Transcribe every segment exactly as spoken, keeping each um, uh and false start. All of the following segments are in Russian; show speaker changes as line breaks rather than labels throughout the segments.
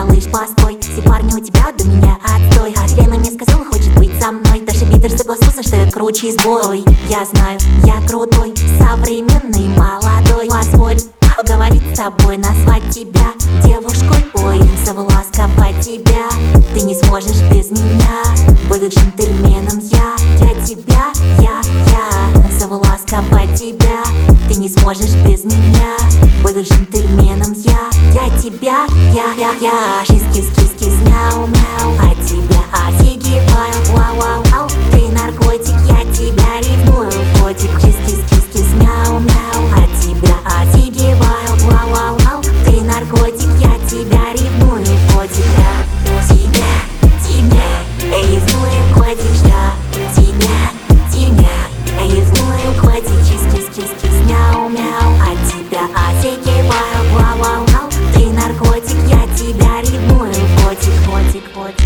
Малыш, постой, все парни у тебя до меня отстой. А Лена мне сказала, хочет быть со мной. Даже Питер согласился, что я круче сбой. Я знаю, я крутой, современный, молодой. Позволь поговорить с тобой, назвать тебя девушкой. Ой, завласковать тебя. Ты не сможешь без меня. Буду джентльменом я. Я тебя, я, я. Завласковать тебя. Ты не сможешь без меня. Буду джентльменом я. Я тебя, я, я, я. Кис-кис-кис-кис, мяу-мяу. А тебя офигеваю, вау-вау-вау. Ты наркотик, я тебя ревную, котик. Кис-кис-кис-кис, мяу-мяу. А тебя офигеваю, вау-вау-вау. Ты наркотик, я тебя ревную, котик. Тебя, тебя, ревную, котик. Тебя, тебя, ревную, котик. Кис-кис-кис-кис, мяу-мяу. А тебя офигеваю, вау-вау-вау. Ты наркотик, я тебя ревную, котик, котик, котик.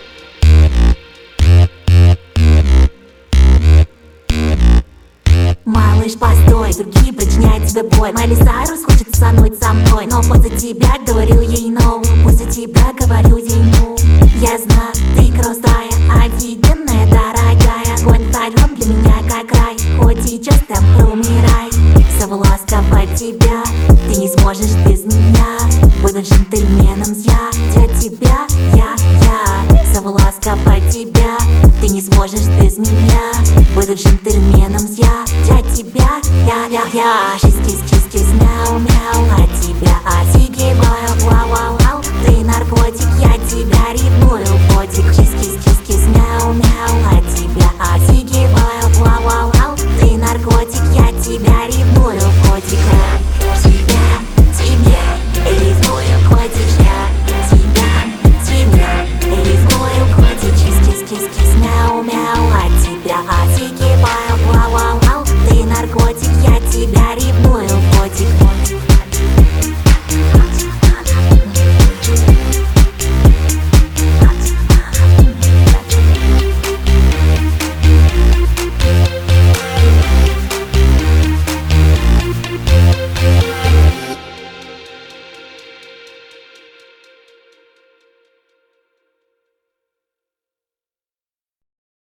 Малыш, постой, другие причиняют тебе боль. Майли Сайрус хочет сануть со мной, но после тебя говорю ей no. После тебя говорю ей ну. Я знаю, ты крутая, офигенная, дорогая. Огонь вдвоем для меня как рай. Хоть сейчас там умирай. Завласковать тебя. Ты не сможешь без меня.